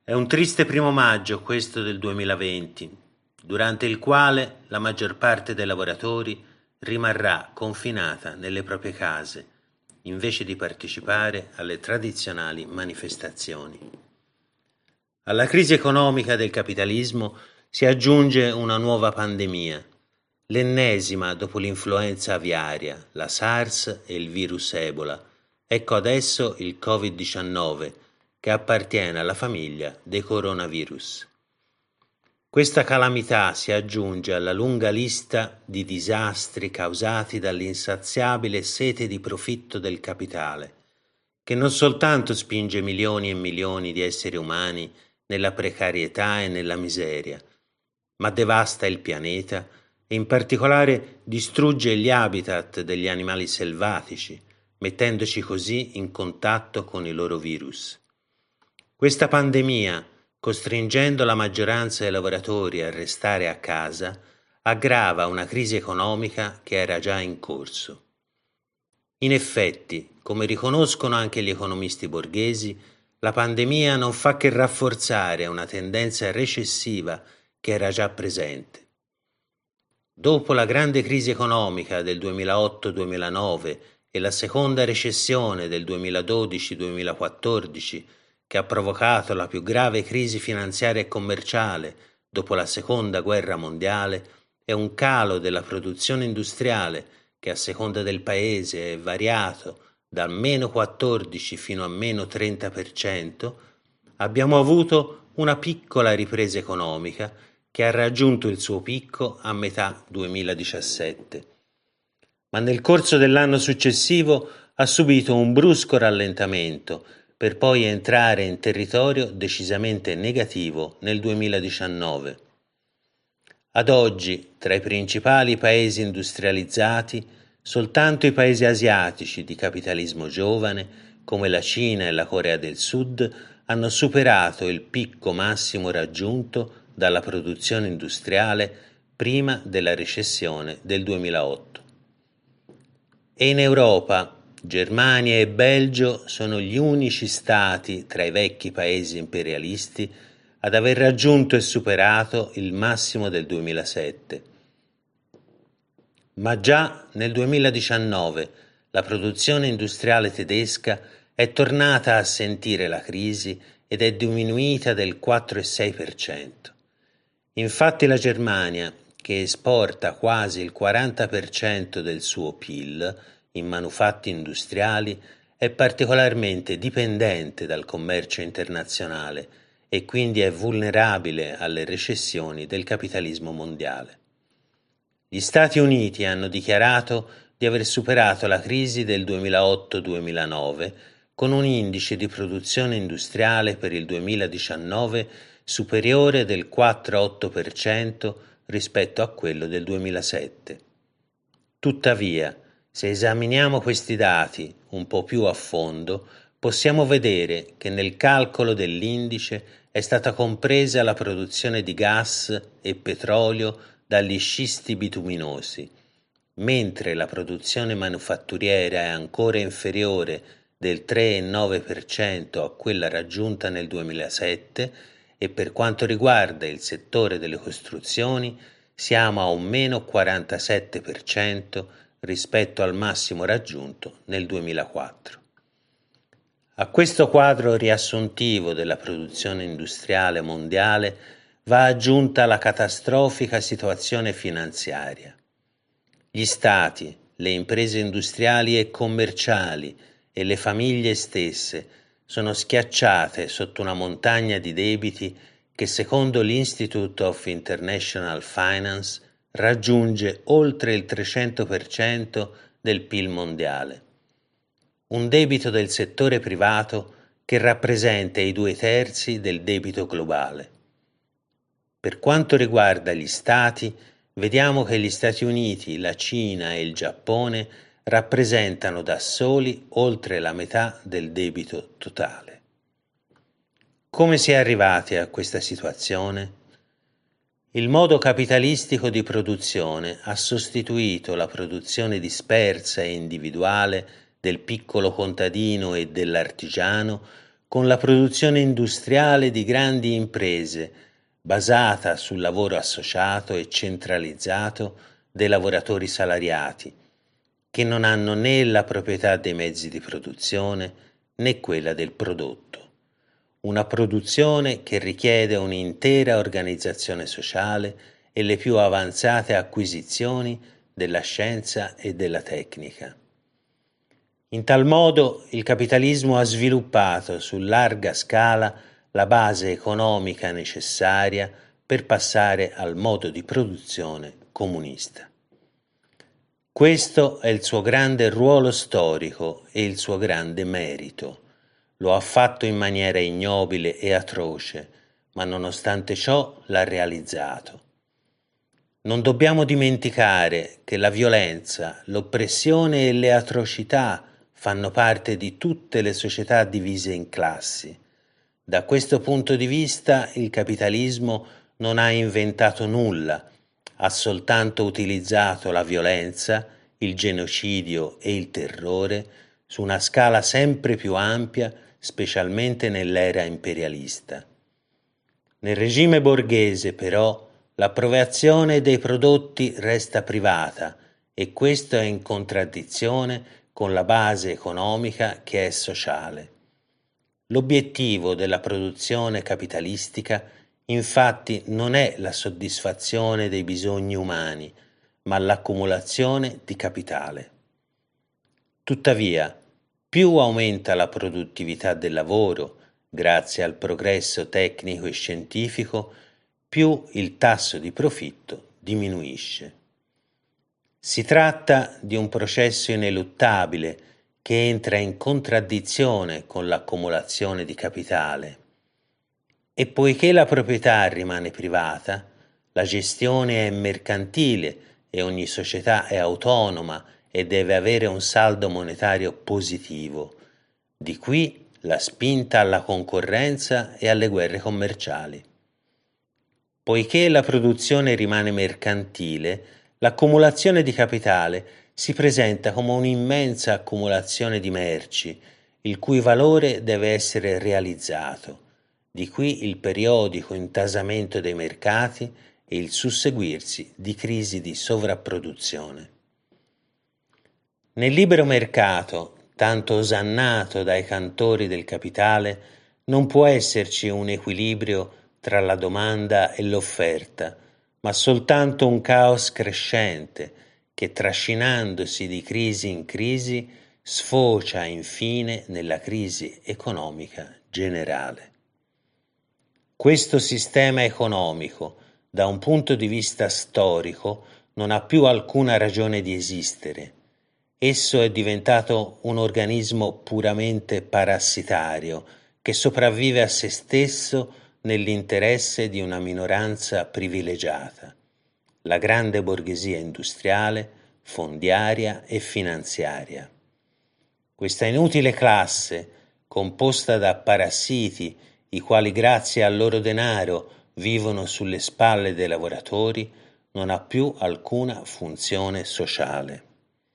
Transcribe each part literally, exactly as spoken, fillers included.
È un triste primo maggio questo del duemilaventi, durante il quale la maggior parte dei lavoratori rimarrà confinata nelle proprie case, invece di partecipare alle tradizionali manifestazioni. Alla crisi economica del capitalismo si aggiunge una nuova pandemia, l'ennesima dopo l'influenza aviaria, la SARS e il virus Ebola. Ecco adesso il covid diciannove, che appartiene alla famiglia dei coronavirus. Questa calamità si aggiunge alla lunga lista di disastri causati dall'insaziabile sete di profitto del capitale, che non soltanto spinge milioni e milioni di esseri umani nella precarietà e nella miseria, ma devasta il pianeta e in particolare distrugge gli habitat degli animali selvatici, mettendoci così in contatto con i loro virus. Questa pandemia, costringendo la maggioranza dei lavoratori a restare a casa, aggrava una crisi economica che era già in corso. In effetti, come riconoscono anche gli economisti borghesi, la pandemia non fa che rafforzare una tendenza recessiva che era già presente. Dopo la grande crisi economica del duemilaotto duemilanove e la seconda recessione del duemiladodici duemilaquattordici, che ha provocato la più grave crisi finanziaria e commerciale dopo la seconda guerra mondiale, e un calo della produzione industriale che a seconda del paese è variato dal meno quattordici fino a meno trenta per cento, abbiamo avuto una piccola ripresa economica che ha raggiunto il suo picco a metà duemiladiciassette. Ma nel corso dell'anno successivo ha subito un brusco rallentamento, per poi entrare in territorio decisamente negativo nel duemiladiciannove. Ad oggi, tra i principali paesi industrializzati, soltanto i paesi asiatici di capitalismo giovane, come la Cina e la Corea del Sud, hanno superato il picco massimo raggiunto dalla produzione industriale prima della recessione del duemilaotto. E in Europa, Germania e Belgio sono gli unici stati tra i vecchi paesi imperialisti ad aver raggiunto e superato il massimo del duemilasette. Ma già nel duemiladiciannove la produzione industriale tedesca è tornata a sentire la crisi ed è diminuita del quattro virgola sei per cento. Infatti la Germania, che esporta quasi il quaranta per cento del suo P I L in manufatti industriali, è particolarmente dipendente dal commercio internazionale e quindi è vulnerabile alle recessioni del capitalismo mondiale. Gli Stati Uniti hanno dichiarato di aver superato la crisi del duemilaotto duemilanove con un indice di produzione industriale per il duemiladiciannove superiore del quattro virgola otto per cento rispetto a quello del duemilasette. Tuttavia, se esaminiamo questi dati un po' più a fondo, possiamo vedere che nel calcolo dell'indice è stata compresa la produzione di gas e petrolio dagli scisti bituminosi, mentre la produzione manufatturiera è ancora inferiore del tre virgola nove per cento a quella raggiunta nel duemilasette e per quanto riguarda il settore delle costruzioni siamo a un meno quarantasette per cento rispetto al massimo raggiunto nel duemilaquattro. A questo quadro riassuntivo della produzione industriale mondiale va aggiunta la catastrofica situazione finanziaria. Gli stati, le imprese industriali e commerciali e le famiglie stesse sono schiacciate sotto una montagna di debiti che secondo l'Institute of International Finance raggiunge oltre il trecento per cento del P I L mondiale. Un debito del settore privato che rappresenta i due terzi del debito globale. Per quanto riguarda gli Stati, vediamo che gli Stati Uniti, la Cina e il Giappone rappresentano da soli oltre la metà del debito totale. Come si è arrivati a questa situazione? Il modo capitalistico di produzione ha sostituito la produzione dispersa e individuale del piccolo contadino e dell'artigiano con la produzione industriale di grandi imprese, basata sul lavoro associato e centralizzato dei lavoratori salariati, che non hanno né la proprietà dei mezzi di produzione né quella del prodotto. Una produzione che richiede un'intera organizzazione sociale e le più avanzate acquisizioni della scienza e della tecnica. In tal modo il capitalismo ha sviluppato su larga scala la base economica necessaria per passare al modo di produzione comunista. Questo è il suo grande ruolo storico e il suo grande merito. Lo ha fatto in maniera ignobile e atroce, ma nonostante ciò l'ha realizzato. Non dobbiamo dimenticare che la violenza, l'oppressione e le atrocità fanno parte di tutte le società divise in classi. Da questo punto di vista il capitalismo non ha inventato nulla, ha soltanto utilizzato la violenza, il genocidio e il terrore su una scala sempre più ampia, specialmente nell'era imperialista. Nel regime borghese, però, l'appropriazione dei prodotti resta privata e questo è in contraddizione con la base economica che è sociale. L'obiettivo della produzione capitalistica, infatti, non è la soddisfazione dei bisogni umani, ma l'accumulazione di capitale. Tuttavia, più aumenta la produttività del lavoro, grazie al progresso tecnico e scientifico, più il tasso di profitto diminuisce. Si tratta di un processo ineluttabile che entra in contraddizione con l'accumulazione di capitale. E poiché la proprietà rimane privata, la gestione è mercantile e ogni società è autonoma e deve avere un saldo monetario positivo. Di qui la spinta alla concorrenza e alle guerre commerciali. Poiché la produzione rimane mercantile, l'accumulazione di capitale si presenta come un'immensa accumulazione di merci, il cui valore deve essere realizzato. Di qui il periodico intasamento dei mercati e il susseguirsi di crisi di sovrapproduzione. Nel libero mercato, tanto osannato dai cantori del capitale, non può esserci un equilibrio tra la domanda e l'offerta, ma soltanto un caos crescente che, trascinandosi di crisi in crisi, sfocia infine nella crisi economica generale. Questo sistema economico, da un punto di vista storico, non ha più alcuna ragione di esistere. Esso è diventato un organismo puramente parassitario che sopravvive a se stesso nell'interesse di una minoranza privilegiata, la grande borghesia industriale, fondiaria e finanziaria. Questa inutile classe, composta da parassiti, i quali grazie al loro denaro vivono sulle spalle dei lavoratori, non ha più alcuna funzione sociale.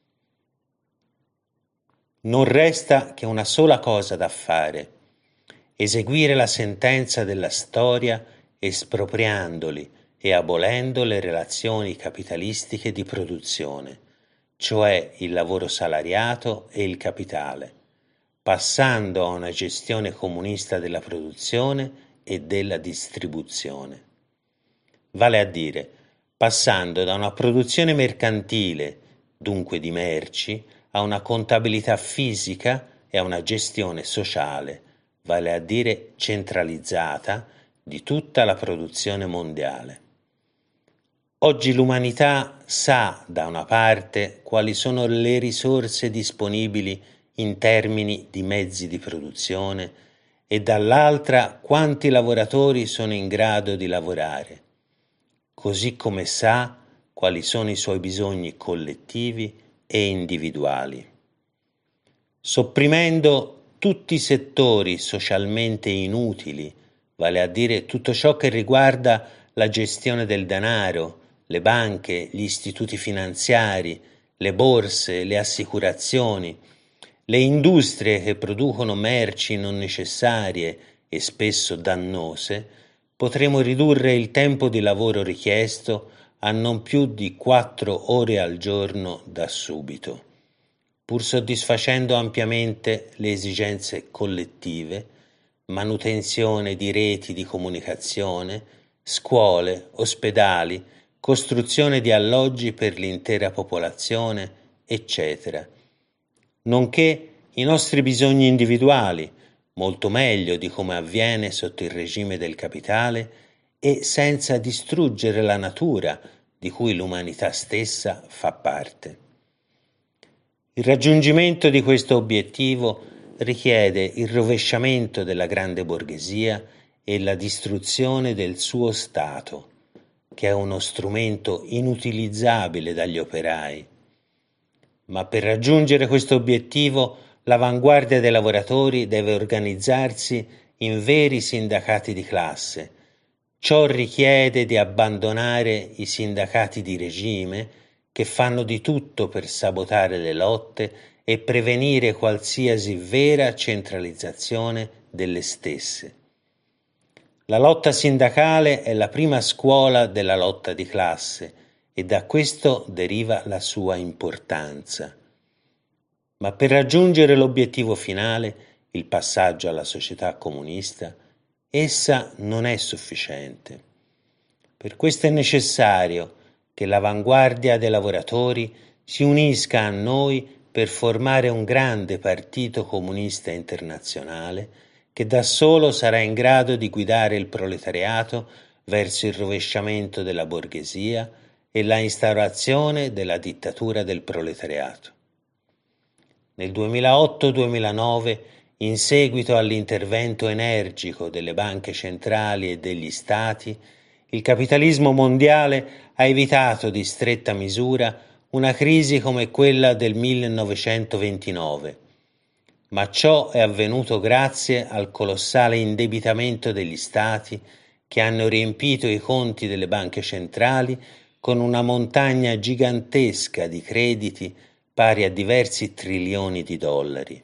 Non resta che una sola cosa da fare: eseguire la sentenza della storia espropriandoli e abolendo le relazioni capitalistiche di produzione, cioè il lavoro salariato e il capitale, passando a una gestione comunista della produzione e della distribuzione. Vale a dire, passando da una produzione mercantile, dunque di merci, a una contabilità fisica e a una gestione sociale, vale a dire centralizzata, di tutta la produzione mondiale. Oggi l'umanità sa, da una parte, quali sono le risorse disponibili in termini di mezzi di produzione e dall'altra quanti lavoratori sono in grado di lavorare, così come sa quali sono i suoi bisogni collettivi e individuali. Sopprimendo tutti i settori socialmente inutili, vale a dire tutto ciò che riguarda la gestione del denaro, le banche, gli istituti finanziari, le borse, le assicurazioni, le industrie che producono merci non necessarie e spesso dannose, potremo ridurre il tempo di lavoro richiesto a non più di quattro ore al giorno da subito, pur soddisfacendo ampiamente le esigenze collettive, manutenzione di reti di comunicazione, scuole, ospedali, costruzione di alloggi per l'intera popolazione, eccetera, nonché i nostri bisogni individuali, molto meglio di come avviene sotto il regime del capitale e senza distruggere la natura di cui l'umanità stessa fa parte. Il raggiungimento di questo obiettivo richiede il rovesciamento della grande borghesia e la distruzione del suo Stato, che è uno strumento inutilizzabile dagli operai. Ma per raggiungere questo obiettivo l'avanguardia dei lavoratori deve organizzarsi in veri sindacati di classe. Ciò richiede di abbandonare i sindacati di regime che fanno di tutto per sabotare le lotte e prevenire qualsiasi vera centralizzazione delle stesse. La lotta sindacale è la prima scuola della lotta di classe e da questo deriva la sua importanza. Ma per raggiungere l'obiettivo finale, il passaggio alla società comunista, essa non è sufficiente. Per questo è necessario che l'avanguardia dei lavoratori si unisca a noi per formare un grande partito comunista internazionale che da solo sarà in grado di guidare il proletariato verso il rovesciamento della borghesia e la instaurazione della dittatura del proletariato. Nel duemilaotto duemilanove, in seguito all'intervento energico delle banche centrali e degli stati, il capitalismo mondiale ha evitato di stretta misura una crisi come quella del millenovecentoventinove, ma ciò è avvenuto grazie al colossale indebitamento degli stati che hanno riempito i conti delle banche centrali con una montagna gigantesca di crediti pari a diversi trilioni di dollari.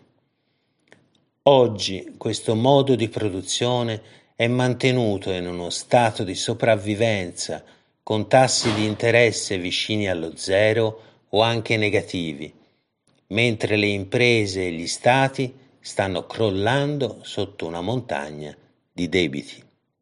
Oggi questo modo di produzione è mantenuto in uno stato di sopravvivenza con tassi di interesse vicini allo zero o anche negativi, mentre le imprese e gli stati stanno crollando sotto una montagna di debiti.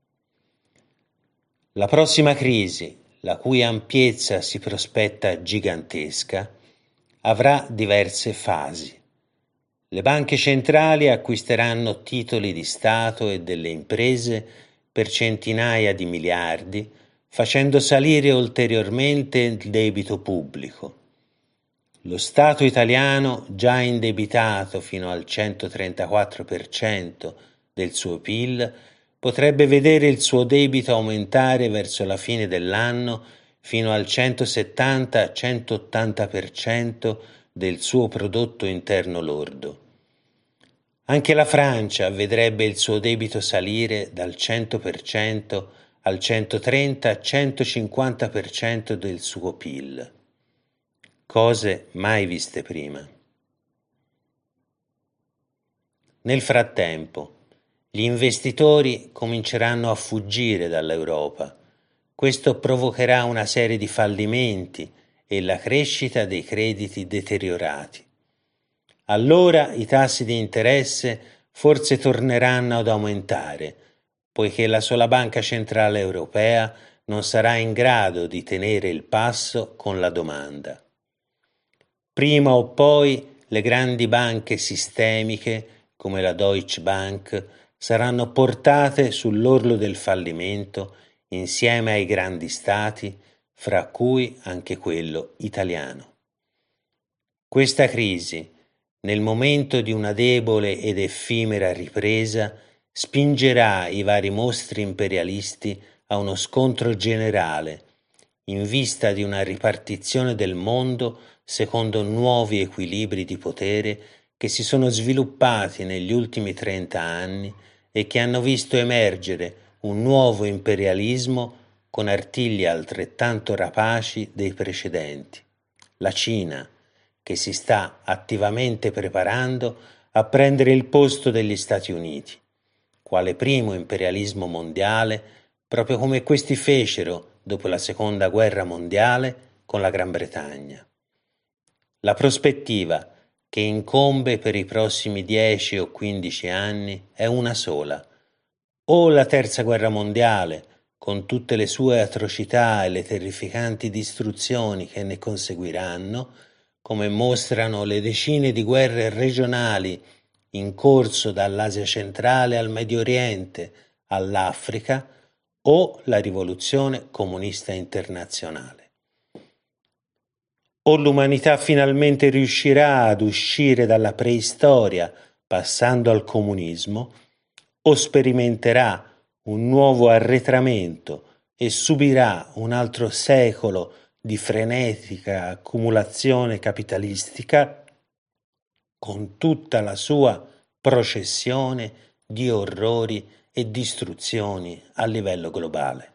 La prossima crisi, la cui ampiezza si prospetta gigantesca, avrà diverse fasi. Le banche centrali acquisteranno titoli di Stato e delle imprese per centinaia di miliardi, facendo salire ulteriormente il debito pubblico. Lo Stato italiano, già indebitato fino al centotrentaquattro per cento del suo P I L, potrebbe vedere il suo debito aumentare verso la fine dell'anno fino al centosettanta centottanta per cento del suo prodotto interno lordo. Anche la Francia vedrebbe il suo debito salire dal cento per cento al centotrenta centocinquanta per cento del suo P I L. Cose mai viste prima. Nel frattempo, gli investitori cominceranno a fuggire dall'Europa. Questo provocherà una serie di fallimenti e la crescita dei crediti deteriorati. Allora i tassi di interesse forse torneranno ad aumentare, poiché la sola Banca Centrale Europea non sarà in grado di tenere il passo con la domanda. Prima o poi le grandi banche sistemiche, come la Deutsche Bank, saranno portate sull'orlo del fallimento insieme ai grandi stati, fra cui anche quello italiano. Questa crisi, nel momento di una debole ed effimera ripresa, spingerà i vari mostri imperialisti a uno scontro generale, in vista di una ripartizione del mondo secondo nuovi equilibri di potere che si sono sviluppati negli ultimi trenta anni e che hanno visto emergere un nuovo imperialismo con artigli altrettanto rapaci dei precedenti, la Cina, che si sta attivamente preparando a prendere il posto degli Stati Uniti, quale primo imperialismo mondiale, proprio come questi fecero dopo la Seconda Guerra Mondiale con la Gran Bretagna. La prospettiva che incombe per i prossimi dieci o quindici anni è una sola: o la Terza Guerra Mondiale, con tutte le sue atrocità e le terrificanti distruzioni che ne conseguiranno, come mostrano le decine di guerre regionali in corso dall'Asia centrale al Medio Oriente, all'Africa, o la rivoluzione comunista internazionale. O l'umanità finalmente riuscirà ad uscire dalla preistoria passando al comunismo, o sperimenterà un nuovo arretramento e subirà un altro secolo di frenetica accumulazione capitalistica con tutta la sua processione di orrori e distruzioni a livello globale.